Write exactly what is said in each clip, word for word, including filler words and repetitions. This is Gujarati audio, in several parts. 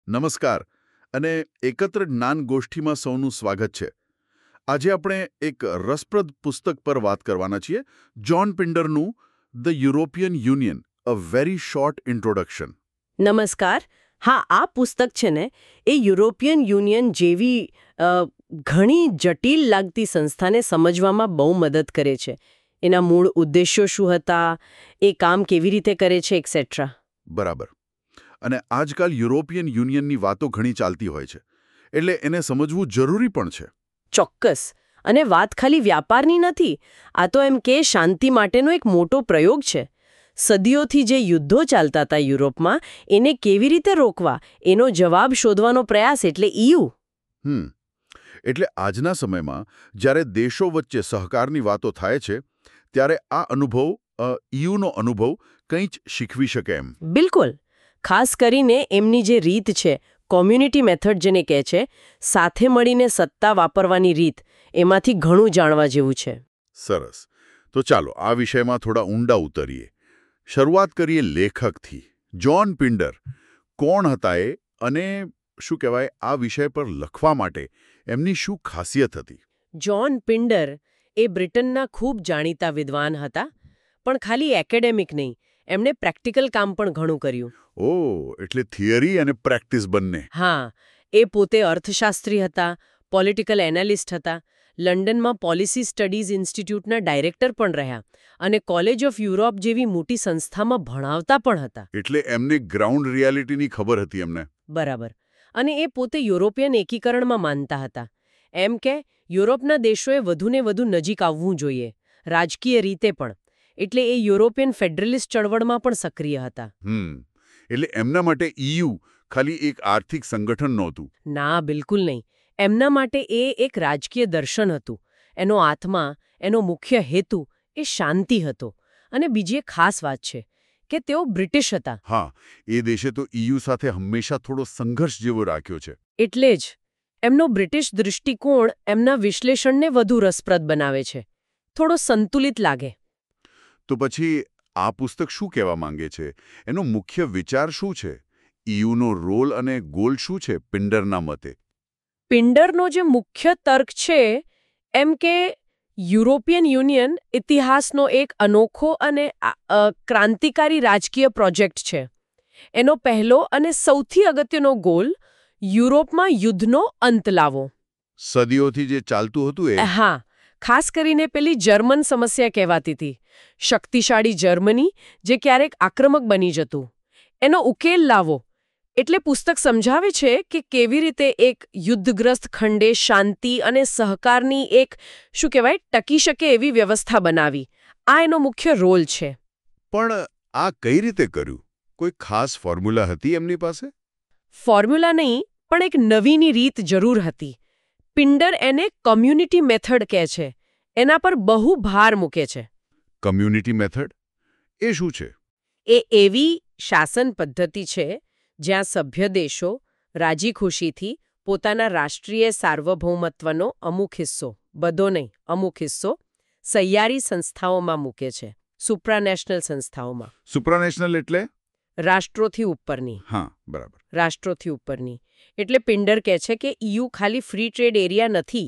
નમસ્કાર અને એકત્ર જ્ઞાન ગોષ્ઠીમાં સૌનું સ્વાગત છે. આજે આપણે એક રસપ્રદ પુસ્તક પર વાત કરવાના છીએ, જ્હોન પિન્ડરનું the European Union a very short introduction. નમસ્કાર. હા, આ પુસ્તક છે ને એ યુરોપિયન યુનિયન જેવી અ, ઘણી જટિલ લાગતી સંસ્થાને સમજવામાં બહુ મદદ કરે છે. એના મૂળ ઉદ્દેશ્યો શું હતા, એ કામ કેવી રીતે કરે છે, એક્સેટ્રા. બરાબર. અને આજકાલ યુરોપિયન યુનિયનની વાતો ઘણી ચાલતી હોય છે, એટલે એને સમજવું જરૂરી પણ છે. ચોક્કસ. અને વાત ખાલી વ્યાપારની નથી. આ તો એમ કે શાંતિ માટેનો એક મોટો પ્રયોગ છે. સદીઓથી જે યુદ્ધો ચાલતા હતા યુરોપમાં, એને કેવી રીતે રોકવા એનો જવાબ શોધવાનો પ્રયાસ એટલે ઈયુ. હમ એટલે આજના સમયમાં જ્યારે દેશો વચ્ચે સહકારની વાતો થાય છે, ત્યારે આ અનુભવ ઈયુનો અનુભવ કંઈ જ શીખવી શકે એમ. બિલકુલ. ખાસ કરીને એમની જે રીત છે, કોમ્યુનિટી મેથડ જેને કહે છે, સાથે મળીને સત્તા વાપરવાની રીત, એમાંથી ઘણું જાણવા જેવું છે. સરસ. તો ચાલો આ વિષયમાં થોડા ઊંડા ઉતરીએ. શરૂઆત કરીએ લેખકથી. જ્હોન પિન્ડર કોણ હતા એ, અને શું કહેવાય, આ વિષય પર લખવા માટે એમની શું ખાસિયત હતી? જ્હોન પિન્ડર એ બ્રિટનના ખૂબ જાણીતા વિદ્વાન હતા, પણ ખાલી એકેડેમિક નહીં, એમણે પ્રેક્ટિકલ કામ પણ ઘણું કર્યું. ઓહ, એટલે થિયરી અને પ્રેક્ટિસ બંને. હા, એ પોતે અર્થશાસ્ત્રી હતા, પોલિટિકલ એનાલિસ્ટ હતા, લંડનમાં પોલિસી સ્ટડીઝ ઇન્સ્ટિટ્યૂટના ડાયરેક્ટર પણ રહ્યા અને કોલેજ ઓફ યુરોપ જેવી મોટી સંસ્થામાં ભણાવતા પણ હતા. એટલે એમને ગ્રાઉન્ડ રિયાલિટીની ખબર હતી એમને. બરાબર. અને એ પોતે યુરોપિયન એકીકરણમાં માનતા હતા. એમ કે યુરોપના દેશોએ વધુને વધુ નજીક આવવું જોઈએ, રાજકીય રીતે પણ. એટલે એ યુરોપિયન ફેડરલિસ્ટ ચળવળમાં પણ સક્રિય હતા. હમ એટલે એમના માટે ઈયુ ખાલી એક આર્થિક સંગઠન નહોતું. ના, બિલકુલ નહીં. એમના માટે એ એક રાજકીય દર્શન હતું. એનો આત્મા, એનો મુખ્ય હેતુ એ શાંતિ હતો. અને બીજી એક ખાસ વાત છે કે તેઓ બ્રિટિશ હતા. હા, એ દેશે તો ઈયુ સાથે હંમેશા થોડો સંઘર્ષ જેવો રાખ્યો છે. એટલે જ એમનો બ્રિટિશ દૃષ્ટિકોણ એમના વિશ્લેષણને વધુ રસપ્રદ બનાવે છે. થોડો સંતુલિત લાગે. તો પછી આ પુસ્તક શું કહેવા માંગે છે? એનો મુખ્ય વિચાર શું છે? ઈયુનો રોલ અને ગોલ શું છે પિન્ડરના મતે? પિન્ડરનો જે મુખ્ય તર્ક છે એમ કે યુરોપિયન યુનિયન ઇતિહાસનો એક અનોખો અને ક્રાંતિકારી રાજકીય પ્રોજેક્ટ છે. એનો પહેલો અને સૌથી અગત્યનો ગોલ યુરોપમાં યુદ્ધનો અંત લાવો. સદીઓથી જે ચાલતું હતું એ? હા, ખાસ કરીને પેલી જર્મન સમસ્યા કહેવાતી હતી. શક્તિશાળી જર્મની જે ક્યારેક આક્રમક બની જતું, એનો ઉકેલ લાવો. એટલે પુસ્તક સમજાવે છે કે કેવી રીતે એક યુદ્ધગ્રસ્ત ખંડે શાંતિ અને સહકારની એક, શું કહેવાય, ટકી શકે એવી વ્યવસ્થા બનાવી. આ એનો મુખ્ય રોલ છે. પણ આ કઈ રીતે કર્યું? કોઈ ખાસ ફોર્મ્યુલા હતી એમની પાસે? ફોર્મ્યુલા નહીં, પણ એક નવીની રીત જરૂર હતી. પિન્ડર એને કોમ્યુનિટી મેથડ કહે છે. એના પર બહુ ભાર મૂકે છે. કમ્યુનિટી મેથડ એ શું છે? એ એવી શાસન પદ્ધતિ છે જ્યાં સભ્ય દેશો રાજી ખુશીથી પોતાના રાષ્ટ્રીય સાર્વભૌમત્વનો અમુક હિસ્સો, બધો નહીં, અમુક હિસ્સો સહિયારી સંસ્થાઓમાં મૂકે છે. સુપ્રાનેશનલ સંસ્થાઓમાં. સુપ્રાનેશનલ એટલે? રાષ્ટ્રોથી ઉપરની. હા, બરાબર. રાષ્ટ્રોથી ઉપરની. એટલે પિન્ડર કહે છે કે ઈયુ ખાલી ફ્રી ટ્રેડ એરિયા નથી,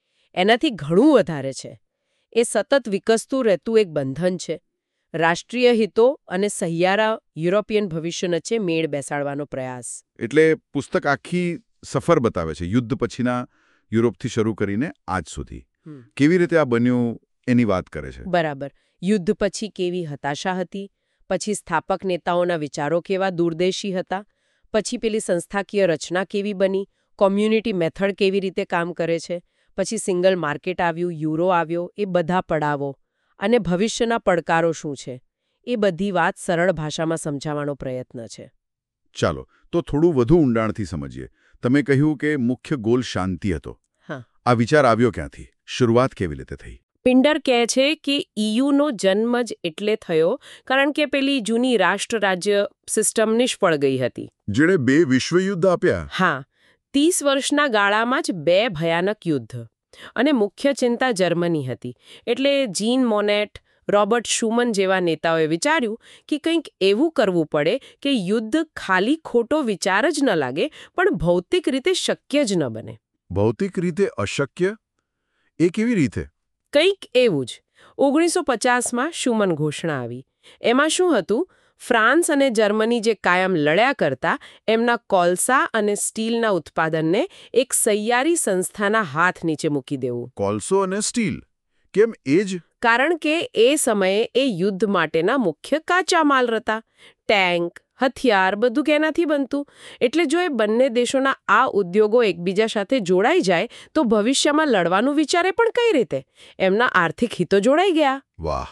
એનાથી ઘણું વધારે છે. એ સતત વિકસતું રહેતું એક બંધન છે. રાષ્ટ્રીય હિતો અને સહિયારા યુરોપિયન ભવિષ્ય વચ્ચે મેળ બેસાડવાનો પ્રયાસ. એટલે પુસ્તક આખી સફર બતાવે છે, યુદ્ધ પછીના યુરોપથી શરૂ કરીને આજ સુધી. કેવી રીતે આ બન્યું એની વાત કરે છે. બરાબર. યુદ્ધ પછી કેવી હતાશા હતી, પછી સ્થાપક નેતાઓના વિચારો કેવા દૂરદેશી હતા, પછી પેલી સંસ્થાકીય રચના કેવી બની, કોમ્યુનિટી મેથડ કેવી રીતે કામ કરે છે, પછી સિંગલ માર્કેટ આવ્યું, યુરો આવ્યો, એ બધા પડાવો, અને ભવિષ્યના પડકારો શું છે, એ બધી વાત સરળ ભાષામાં સમજાવવાનો પ્રયત્ન છે. ચાલો તો થોડું વધુ ઊંડાણથી સમજીએ. તમે કહ્યું કે મુખ્ય ગોલ શાંતિ હતો. હા. આ વિચાર આવ્યો ક્યાંથી? શરૂઆત કેવી રીતે થઈ? પિન્ડર કહે છે કે ઈયુનો જન્મ જ એટલે થયો કારણ કે પેલી જૂની રાષ્ટ્ર રાજ્ય સિસ્ટમ નિષ્ફળ ગઈ હતી. જેણે બે વિશ્વયુદ્ધ આપ્યા. હા, ત્રીસ વર્ષના ગાળામાં જ બે ભયાનક યુદ્ધ. અને મુખ્ય ચિંતા જર્મની હતી. એટલે જીન મોનેટ, રોબર્ટ શુમન જેવા નેતાઓએ વિચાર્યું કે કંઈક એવું કરવું પડે કે યુદ્ધ ખાલી ખોટો વિચાર જ ન લાગે પણ ભૌતિક રીતે શક્ય જ ન બને. ભૌતિક રીતે અશક્ય? એ કેવી રીતે? કંઈક એવું જ. ઓગણીસો પચાસમાં શુમન ઘોષણા આવી. એમાં શું હતું? ફ્રાન્સ અને જર્મની જે કાયમ લડ્યા કરતા એમના કોલસા અને સ્ટીલના ઉત્પાદનને એક સહિયારી સંસ્થાના હાથ નીચે મૂકી દેવું. કોલસો અને સ્ટીલ? કેમ એ જ? કારણ કે એ સમયે એ યુદ્ધ માટેના મુખ્ય કાચા માલ હતા. ટેન્ક, હથિયાર બધું કેનાથી બનતું. એટલે જો એ બંને દેશોના આ ઉદ્યોગો એકબીજા સાથે જોડાઈ જાય તો ભવિષ્યમાં લડવાનું વિચારે પણ કઈ રીતે? એમના આર્થિક હિતો જોડાઈ ગયા. વાહ,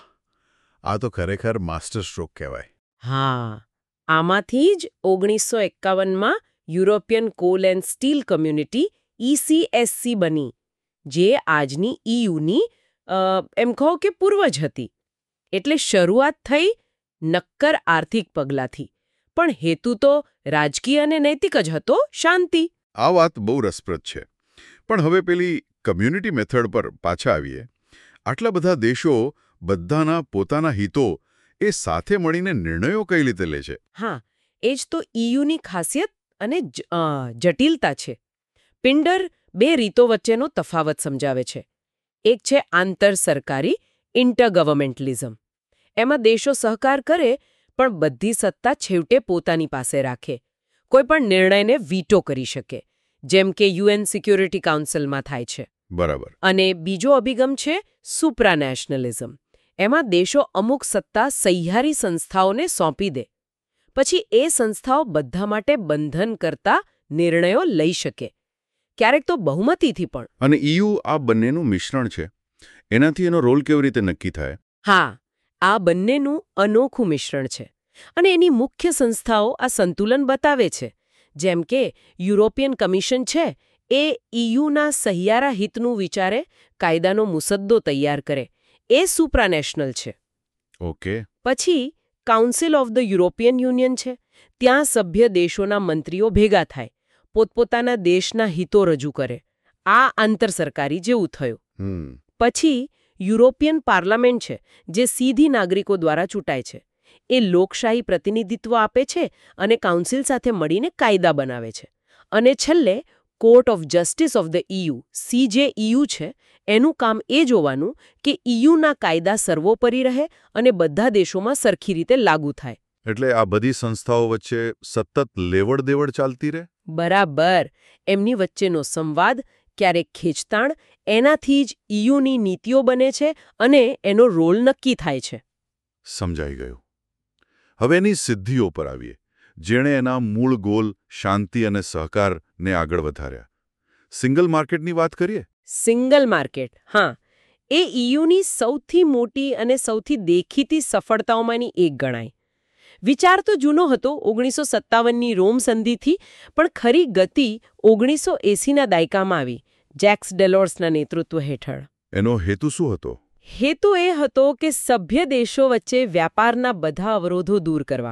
આ તો ખરેખર માસ્ટર સ્ટ્રોક કહેવાય. હા, આમાંથી જ ઓગણીસો એકાવનમાં European Coal and Steel Community ECSC બની, જે આજની ઈયુની એમ કહો કે પૂર્વજ હતી. એટલે શરૂઆત થઈ નક્કર આર્થિક પગલાંથી, પણ હેતુ તો રાજકીય અને નૈતિક જ હતો, શાંતિ. આ વાત બહુ રસપ્રદ છે. પણ હવે પેલી કમ્યુનિટી મેથડ પર પાછા આવીએ. આટલા બધા દેશો બધાના પોતાના હિતો એ સાથે મળીને નિર્ણયો કઈ રીતે લે છે? હા, એ જ તો ઈયુની ખાસિયત અને જટિલતા છે. પિન્ડર બે રીતો વચ્ચેનો તફાવત સમજાવે છે. એક છે આંતર સરકારી ઇન્ટરગવર્મેન્ટલિઝમ. એમાં દેશો સહકાર કરે પણ બધી સત્તા છેવટે પોતાની પાસે રાખે. કોઈ પણ નિર્ણયને વીટો કરી શકે, જેમ કે યુએન સિક્યોરિટી કાઉન્સિલમાં થાય છે. બરાબર. અને બીજો અભિગમ છે સુપ્રાનેશનલિઝમ. એમાં દેશો અમુક સત્તા સહિયારી સંસ્થાઓને સોંપી દે. પછી એ સંસ્થાઓ બધા માટે બંધન કરતા નિર્ણયો લઈ શકે, ક્યારેક તો બહુમતીથી પણ. અને ઈયુ આ બંનેનું મિશ્રણ છે. એનાથી એનો રોલ કેવી રીતે નક્કી થાય? હા, આ બંનેનું અનોખું મિશ્રણ છે. અને એની મુખ્ય સંસ્થાઓ આ સંતુલન બતાવે છે. જેમ કે યુરોપિયન કમિશન છે, એ ઈયુના સહિયારા હિતનું વિચારે કાયદાનો મુસદ્દો તૈયાર કરે. એ સુપ્રાનેશનલ છે. ઓકે. પછી Council of the European Union છે. ત્યાં સભ્ય દેશોના મંત્રીઓ ભેગા થાય, પોતપોતાના દેશના હિતો રજૂ કરે. આ આંતરસરકારી જેવું થયું. પછી યુરોપિયન પાર્લામેન્ટ છે, જે સીધી નાગરિકો દ્વારા ચૂંટાય છે. એ લોકશાહી પ્રતિનિધિત્વ આપે છે અને કાઉન્સિલ સાથે મળીને કાયદા બનાવે છે. અને છેલ્લે Court of Justice of the EU, CJEU છે. એનું કામ એ જોવાનું કે ઈયુના કાયદા સર્વોપરી રહે અને બધા દેશોમાં સરખી રીતે લાગુ થાય. એટલે આ બધી સંસ્થાઓ વચ્ચે સતત લેવડ દેવડ ચાલતી રહે? બરાબર. એમની વચ્ચેનો સંવાદ, ક્યારેક ખેંચતાણ, એનાથી જ ઈયુની નીતિઓ બને છે અને એનો રોલ નક્કી થાય છે. સમજાઈ ગયું. હવે એની સિદ્ધિઓ પર આવીએ, જેણે એના મૂળ ગોલ શાંતિ અને સહકારને આગળ વધાર્યા. સિંગલ માર્કેટની વાત કરીએ. સિંગલ માર્કેટ, હા, એ ઈયુની સૌથી મોટી અને સૌથી દેખીતી સફળતાઓમાંની એક ગણાય. વિચાર તો જૂનો હતો, ઓગણીસો સત્તાવનની રોમ સંધિથી, પણ ખરી ગતિ ઓગણીસો એંસીના દાયકામાં આવી, જેક્સ ડેલોર્સના નેતૃત્વ હેઠળ. એનો હેતુ શું હતો? હેતુ એ હતો કે સભ્ય દેશો વચ્ચે વ્યાપારના બધા અવરોધો દૂર કરવા.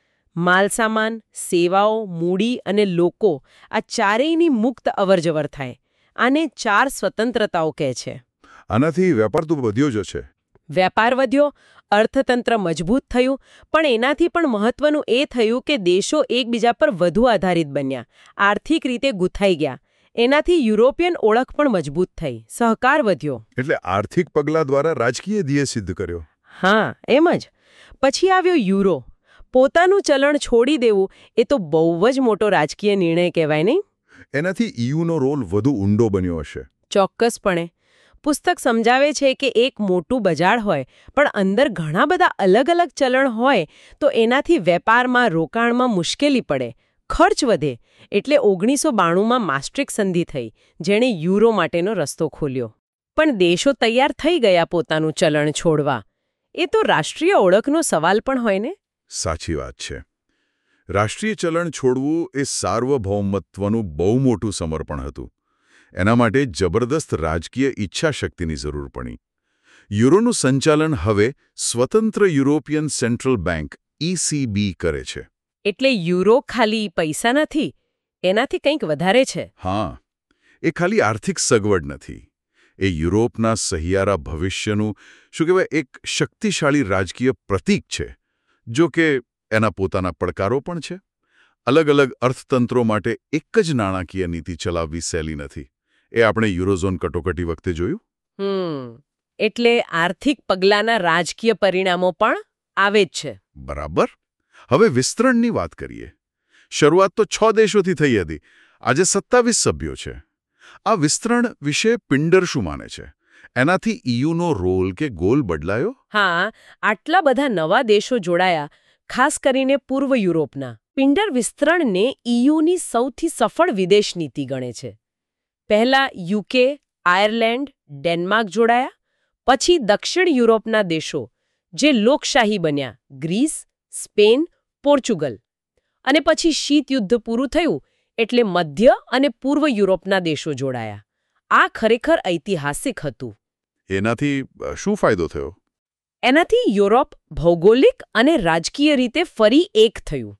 માલસામાન, સેવાઓ, મૂડી અને લોકો, આ ચારેયની મુક્ત અવરજવર થાય. આને ચાર સ્વતંત્રતાઓ કહે છે. આનાથી વેપાર તો વધ્યો જ છે. વેપાર વધ્યો, અર્થતંત્ર મજબૂત થયું, પણ એનાથી પણ મહત્વનું એ થયું કે દેશો એકબીજા પર વધુ આધારિત બન્યા, આર્થિક રીતે ગૂંથાઈ ગયા. એનાથી યુરોપિયન ઓળખ પણ મજબૂત થઈ, સહકાર વધ્યો. એટલે આર્થિક પગલાં દ્વારા રાજકીય ધ્યેય સિદ્ધ કર્યો. હા, એમ જ. પછી આવ્યો યુરો. પોતાનું ચલણ છોડી દેવું એ તો બહુ જ મોટો રાજકીય નિર્ણય કહેવાય નહીં? એનાથી ઈયુનો રોલ વધુ ઊંડો બન્યો હશે. ચોક્કસપણે. પુસ્તક સમજાવે છે કે એક મોટું બજાર હોય પણ અંદર ઘણા બધા અલગ અલગ ચલણ હોય તો એનાથી વેપારમાં, રોકાણમાં મુશ્કેલી પડે, ખર્ચ વધે. એટલે ઓગણીસો બાણુંમાં માસ્ટ્રિક્ટ સંધિ થઈ, જેણે યુરો માટેનો રસ્તો ખોલ્યો. પણ દેશો તૈયાર થઈ ગયા પોતાનું ચલણ છોડવા. એ તો રાષ્ટ્રીય ઓળખનો સવાલ પણ હોય ને? સાચી વાત છે. રાષ્ટ્રીય ચલણ છોડવું એ સાર્વભૌમત્વનું બહુ મોટું સમર્પણ હતું. એના માટે જબરદસ્ત રાજકીય ઈચ્છાશક્તિની જરૂર પડી. યુરોનું સંચાલન હવે સ્વતંત્ર યુરોપિયન સેન્ટ્રલ બેંક ઈસીબી કરે છે. એટલે યુરો ખાલી પૈસા નથી, એનાથી કંઈક વધારે છે. હા, એ ખાલી આર્થિક સગવડ નથી. એ યુરોપના સહિયારા ભવિષ્યનું શું કહેવાય એક શક્તિશાળી રાજકીય પ્રતીક છે. જો કે એના પોતાના પડકારો પણ છે. અલગ અલગ અર્થતંત્રો માટે એક જ નાણાકીય નીતિ ચલાવવી સહેલી નથી. એ આપણે યુરોઝોન કટોકટી વખતે જોયું. હમ એટલે આર્થિક પગલાંના રાજકીય પરિણામો પણ આવે જ છે. બરાબર. હવે વિસ્તરણની વાત કરીએ. શરૂઆત તો છ દેશોથી થઈ હતી. આજે સત્તાવીસ સભ્યો છે. આ વિસ્તરણ વિશે પિંડર શું માને છે? એનાથી ઈયુનો રોલ કે ગોલ બદલાયો? હા, આટલા બધા નવા દેશો જોડાયા, ખાસ કરીને પૂર્વ યુરોપના. પિંડર વિસ્તરણને ઈયુની સૌથી સફળ વિદેશ નીતિ ગણે છે. પહેલા યુકે, આયર્લેન્ડ, ડેનમાર્ક જોડાયા, પછી દક્ષિણ યુરોપના દેશો જે લોકશાહી બન્યા, ગ્રીસ, સ્પેન, પોર્ચુગલ. અને પછી શીત યુદ્ધ પૂરું થયું એટલે મધ્ય અને પૂર્વ યુરોપના દેશો જોડાયા. આ ખરેખર ઐતિહાસિક હતું. એનાથી શું ફાયદો થયો? એનાથી યુરોપ ભૌગોલિક અને રાજકીય રીતે ફરી એક થયું.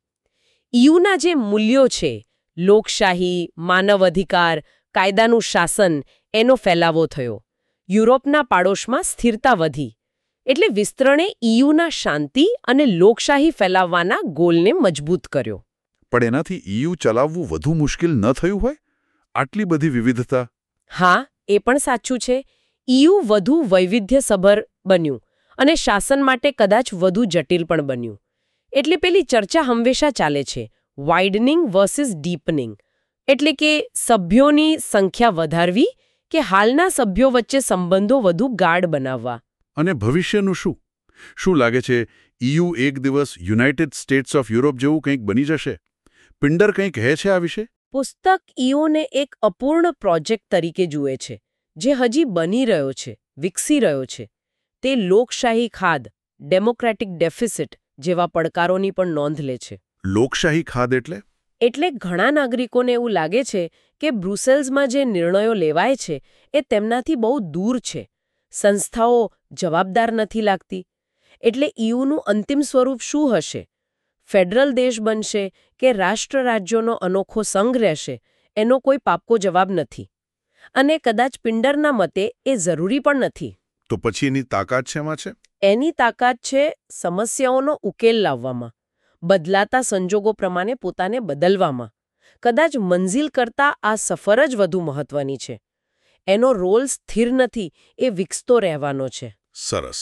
ઈયુના જે મૂલ્યો છે, લોકશાહી, માનવ અધિકાર, કાયદાનું શાસન, એનો ફેલાવો થયો. યુરોપના પાડોશમાં સ્થિરતા વધી. એટલે વિસ્તરણે ઈયુના શાંતિ અને લોકશાહી ફેલાવવાના ગોલને મજબૂત કર્યો. પણ એનાથી ઈયુ ચલાવવું વધુ મુશ્કેલ ન થયું હોય? આટલી બધી વિવિધતા. હા, એ પણ સાચું છે. ઈયુ વધુ વૈવિધ્યસભર બન્યું અને શાસન માટે કદાચ વધુ જટિલ પણ બન્યું. એટલે પેલી ચર્ચા હંમેશા ચાલે છે, વાઇડનિંગ વર્સિસ ડીપનિંગ. એટલે કે સભ્યોની સંખ્યા વધારવી કે હાલના સભ્યો વચ્ચે સંબંધો વધુ ગાઢ બનાવવા. અને ભવિષ્યનું શું? શું લાગે છે ઈયુ એક દિવસ યુનાઇટેડ સ્ટેટ્સ ઓફ યુરોપ જેવું કંઈક બની જશે? પિંડર કંઈ કહે છે આ વિશે? પુસ્તક ઈયુને એક અપૂર્ણ પ્રોજેક્ટ તરીકે જુએ છે, જે હજી બની રહ્યો છે, વિકસી રહ્યો છે. તે લોકશાહી ખાદ, ડેમોક્રેટિક ડેફિસિટ જેવા પડકારોની પણ નોંધ લે છે. લોકશાહી ખાદ એટલે? એટલે ઘણા નાગરિકોને એવું લાગે છે કે બ્રુસેલ્સમાં જે નિર્ણયો લેવાય છે એ તેમનાથી બહુ દૂર છે. સંસ્થાઓ જવાબદાર નથી લાગતી. એટલે ઈયુનું અંતિમ સ્વરૂપ શું હશે? ફેડરલ દેશ બનશે કે રાષ્ટ્ર રાજ્યોનો અનોખો સંઘ રહેશે? એનો કોઈ પાક્કો જવાબ નથી. અને કદાચ પિંડરના મતે એ જરૂરી પણ નથી. તો પછી એની તાકાત શેમાં છે? એની તાકાત છે સમસ્યાઓનો ઉકેલ લાવવામાં, બદલાતા સંજોગો પ્રમાણે પોતાને બદલવામાં. કદાચ મંઝિલ કરતાં આ સફર જ વધુ મહત્વની છે. એનો રોલ સ્થિર નથી, એ વિકસતો રહેવાનો છે. સરસ.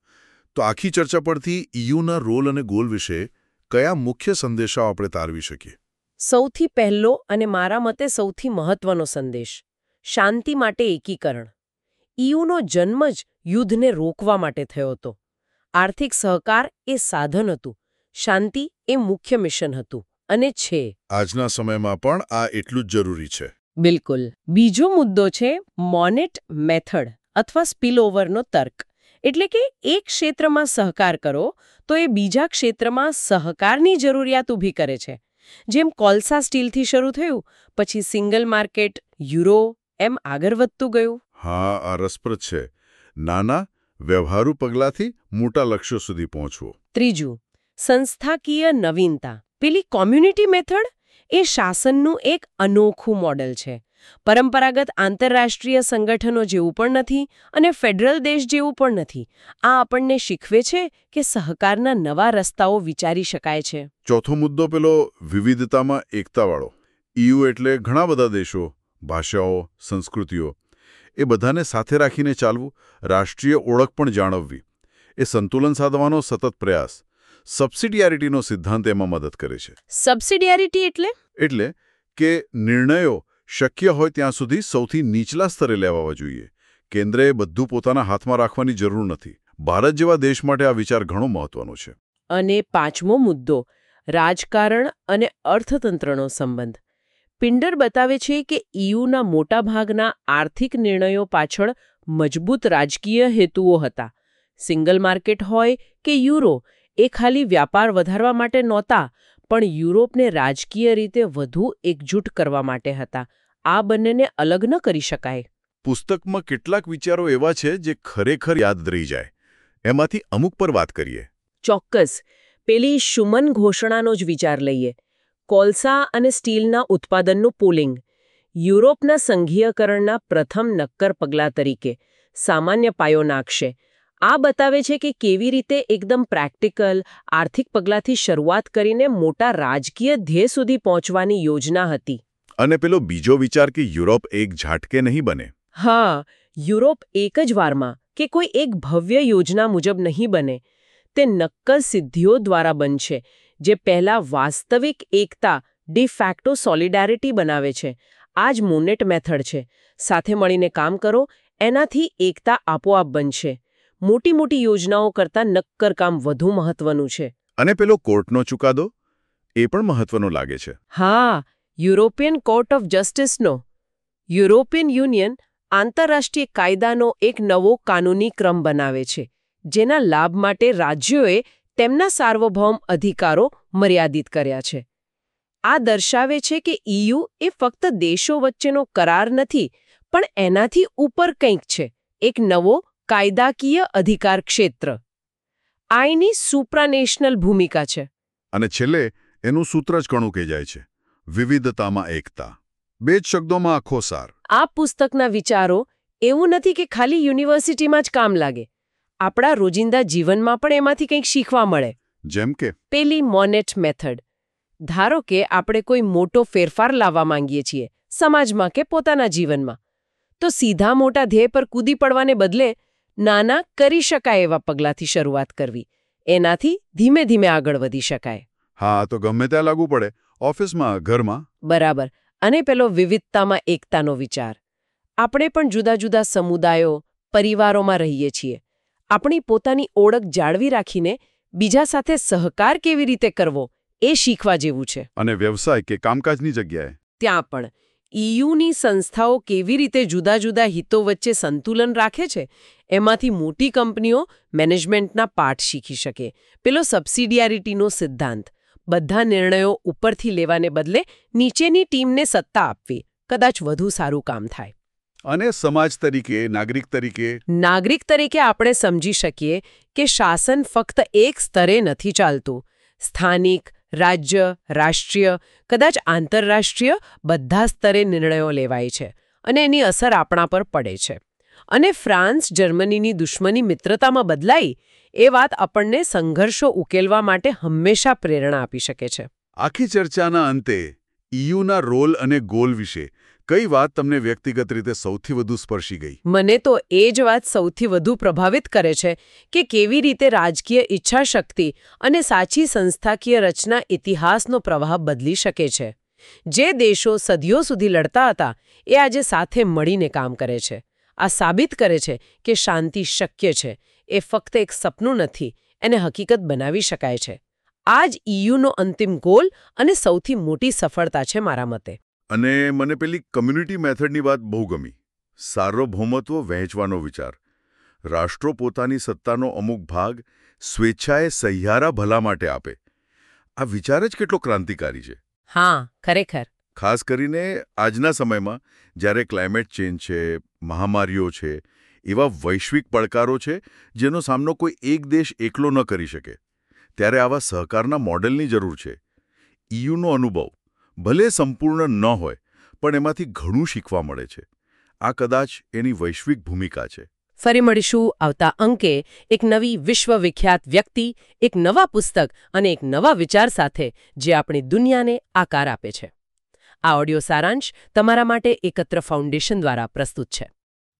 તો આખી ચર્ચા પરથી ઈયુના રોલ અને ગોલ વિશે કયા મુખ્ય સંદેશાઓ આપણે તારવી શકીએ? સૌથી પહેલો અને મારા મતે સૌથી મહત્વનો સંદેશ, શાંતિ માટે એકીકરણ. ઈયુનો જન્મ જ યુદ્ધને રોકવા માટે થયો હતો. આર્થિક સહકાર એ સાધન હતું, શાંતિ એ મુખ્ય મિશન હતું અને છે. આજના સમયમાં પણ આ એટલું જ જરૂરી છે. બિલકુલ. બીજો મુદ્દો છે મોનેટ મેથડ અથવા સ્પિલઓવરનો તર્ક. એટલે કે એક ક્ષેત્રમાં સહકાર કરો તો એ બીજા ક્ષેત્રમાં સહકારની જરૂરિયાત ઊભી કરે છે. જેમ કોલસા સ્ટીલથી શરૂ થયું, પછી સિંગલ માર્કેટ, યુરો, એમ આગળ વધતું ગયું. હા, આ રસપ્રદ છે. નાના વ્યવહારુ પગલાંથી મોટા લક્ષ્યો સુધી પહોંચવું. ત્રીજું, સંસ્થાકીય નવીનતા. પેલી કોમ્યુનિટી મેથડ એ શાસનનું એક અનોખું મોડેલ છે. પરંપરાગત આંતરરાષ્ટ્રીય સંગઠનો જેવું પણ નથી અને ફેડરલ દેશ જેવું પણ નથી. આ આપણને શીખવે છે કે સહકારના નવા રસ્તાઓ વિચારી શકાય છે. ચોથો મુદ્દો પેલો વિવિધતામાં એકતાવાળો. ઈયુ એટલે ઘણા બધા દેશો, ભાષાઓ, સંસ્કૃતિઓ. એ બધાને સાથે રાખીને ચાલવું, રાષ્ટ્રીય ઓળખ પણ જાળવવી. એ સંતુલન સાધવાનો સતત પ્રયાસ. સબસિડિયારિટીનો સિદ્ધાંત એમાં મદદ કરે છે. સબસિડિયારિટી એટલે? એટલે કે નિર્ણયો શક્ય હોય ત્યાં સુધી સૌથી નીચલા સ્તરે લેવાવા જોઈએ. કેન્દ્રએ બધું પોતાના હાથમાં રાખવાની જરૂર નથી. ભારત જેવા દેશ માટે આ વિચાર ઘણો મહત્વનો છે. અને પાંચમો મુદ્દો, રાજકારણ અને અર્થતંત્રનો સંબંધ. પિંડર બતાવે છે કે ઈયુના મોટાભાગના આર્થિક નિર્ણયો પાછળ મજબૂત રાજકીય હેતુઓ હતા. સિંગલ માર્કેટ હોય કે યુરો, એ ખાલી વ્યાપાર વધારવા માટે નહોતા, પણ યુરોપને રાજકીય રીતે વધુ એકજૂટ કરવા માટે હતા. આ બંનેને અલગ ન કરી શકાય. પુસ્તકમાં કેટલાક વિચારો એવા છે જે ખરેખર યાદ રહી જાય. એમાંથી અમુક પર વાત કરીએ. ચોક્કસ. પેલી શુમન ઘોષણાનો જ વિચાર લઈએ. કોલસા અને સ્ટીલના ઉત્પાદનનું પૂલિંગ. યુરોપના સંઘીયકરણના પ્રથમ નક્કર પગલાં તરીકે સામાન્ય પાયો નાખશે. આ બતાવે છે કે કેવી રીતે એકદમ પ્રેક્ટિકલ આર્થિક પગલાંથી શરૂઆત કરીને મોટા રાજકીય ધ્યેય સુધી પહોંચવાની યોજના હતી. અને પેલો બીજો વિચાર કે યુરોપ એક ઝાટકે નહીં બને. હા, યુરોપ એક જ વારમાં કે કોઈ એક ભવ્ય યોજના મુજબ નહીં બને. તે નક્કર સિદ્ધિઓ દ્વારા બનશે, જે પહેલા વાસ્તવિક એકતા ડી ફેક્ટો સોલિડારિટી બનાવે છે. આ જ મોનેટ મેથડ છે. સાથે મળીને કામ કરો, એનાથી એકતા આપોઆપ બનશે. મોટી મોટી યોજનાઓ કરતાં નક્કર કામ વધુ મહત્વનું છે. અને પેલો કોર્ટનો ચુકાદો એ પણ મહત્વનો લાગે છે. હા, યુરોપિયન કોર્ટ ઓફ જસ્ટિસનો. યુરોપિયન યુનિયન આંતરરાષ્ટ્રીય કાયદાનો એક નવો કાનૂની ક્રમ બનાવે છે, જેના લાભ માટે રાજ્યોએ તેમના સાર્વભૌમ અધિકારો મર્યાદિત કર્યા છે. આ દર્શાવે છે કે ઈયુ એ ફક્ત દેશો વચ્ચેનો કરાર નથી, પણ એનાથી ઉપર કંઈક છે, એક નવો કાયદાકીય અધિકાર ક્ષેત્ર. આ એની સુપ્રાનેશનલ ભૂમિકા છે. અને છેલ્લે એનું સૂત્ર જ ઘણું કહી જાય છે, વિવિધતામાં એકતા. બે જ શબ્દોમાં આખો સાર. આ પુસ્તકના વિચારો એવું નથી કે ખાલી યુનિવર્સિટીમાં જ કામ લાગે. આપણા રોજિંદા જીવનમાં પણ એમાંથી કંઈક શીખવા મળે. જેમ કે પેલી મોનેટ મેથડ. ધારો કે આપણે કોઈ મોટો ફેરફાર લાવવા માંગીએ છીએ, સમાજમાં કે પોતાના જીવનમાં, તો સીધા મોટા ધ્યેય પર કૂદી પડવાને બદલે નાના કરી શકાય એવા પગલાંથી શરૂઆત કરવી. એનાથી ધીમે ધીમે આગળ વધી શકાય. હા, તો ગમે ત્યાં લાગુ પડે, ઓફિસમાં, ઘરમાં. બરાબર. અને પેલો વિવિધતામાં એકતાનો વિચાર. આપણે પણ જુદા જુદા સમુદાયો, પરિવારોમાં રહીએ છીએ. આપણી પોતાની ઓળખ જાળવી રાખીને બીજા સાથે સહકાર કેવી રીતે કરવો એ શીખવા જેવું છે. અને વ્યવસાય કે કામકાજની જગ્યાએ ત્યાં પણ ઈયુની સંસ્થાઓ કેવી રીતે જુદા જુદા હિતો વચ્ચે સંતુલન રાખે છે, એમાંથી મોટી કંપનીઓ મેનેજમેન્ટના પાઠ શીખી શકે. પેલો સબસિડિયારિટીનો સિદ્ધાંત. બધા નિર્ણયો ઉપરથી લેવાને બદલે નીચેની ટીમને સત્તા આપવી, કદાચ વધુ સારું કામ થાય. અને સમાજ તરીકે, નાગરિક તરીકે નાગરિક તરીકે આપણે સમજી શકીએ કે શાસન ફક્ત એક સ્તરે નથી ચાલતું. સ્થાનિક, રાજ્ય, રાષ્ટ્રીય, કદાચ આંતરરાષ્ટ્રીય બધા સ્તરે નિર્ણયો લેવાય છે અને એની અસર આપણા પર પડે છે. અને ફ્રાન્સ જર્મનીની દુશ્મની મિત્રતામાં બદલાઈ એ વાત આપણને સંઘર્ષો ઉકેલવા માટે હંમેશા પ્રેરણા આપી શકે છે. આખી ચર્ચાના અંતે ઈયુના રોલ અને ગોલ વિશે કઈ વાત તમને વ્યક્તિગત રીતે સૌથી વધુ સ્પર્શી ગઈ? મને તો એ જ વાત સૌથી વધુ પ્રભાવિત કરે છે કે કેવી રીતે રાજકીય ઈચ્છાશક્તિ અને સાચી સંસ્થાકીય રચના ઇતિહાસનો પ્રવાહ બદલી શકે છે. જે દેશો સદીઓ સુધી લડતા હતા એ આજે સાથે મળીને કામ કરે છે. આ સાબિત કરે છે કે શાંતિ શક્ય છે. એ ફક્ત એક સપનું નથી, એને હકીકત બનાવી શકાય છે. આ જ ઈયુનો અંતિમ ગોલ અને સૌથી મોટી સફળતા છે મારા મતે. અને મને પેલી કમ્યુનિટી મેથડની વાત બહુ ગમી. સાર્વભૌમત્વ વહેંચવાનો વિચાર. રાષ્ટ્રો પોતાની સત્તાનો અમુક ભાગ સ્વેચ્છાએ સહિયારા ભલા માટે આપે. આ વિચાર જ કેટલો ક્રાંતિકારી છે. હા, ખરેખર. ખાસ કરીને આજના સમયમાં જ્યારે ક્લાઇમેટ ચેન્જ છે, મહામારીઓ છે, એવા વૈશ્વિક પડકારો છે જેનો સામનો કોઈ એક દેશ એકલો ન કરી શકે, ત્યારે આવા સહકારના મોડેલની જરૂર છે. ઈયુનો અનુભવ ભલે સંપૂર્ણ ન હોય, પણ એમાંથી ઘણું શીખવા મળે છે. આ કદાચ એની વૈશ્વિક ભૂમિકા છે. ફરી મળીશું આવતા અંકે એક નવી વિશ્વવિખ્યાત વ્યક્તિ, એક નવા પુસ્તક અને એક નવા વિચાર સાથે જે આપણી દુનિયાને આકાર આપે છે. આ ઓડિયો સારાંશ તમારા માટે એકત્ર ફાઉન્ડેશન દ્વારા પ્રસ્તુત છે.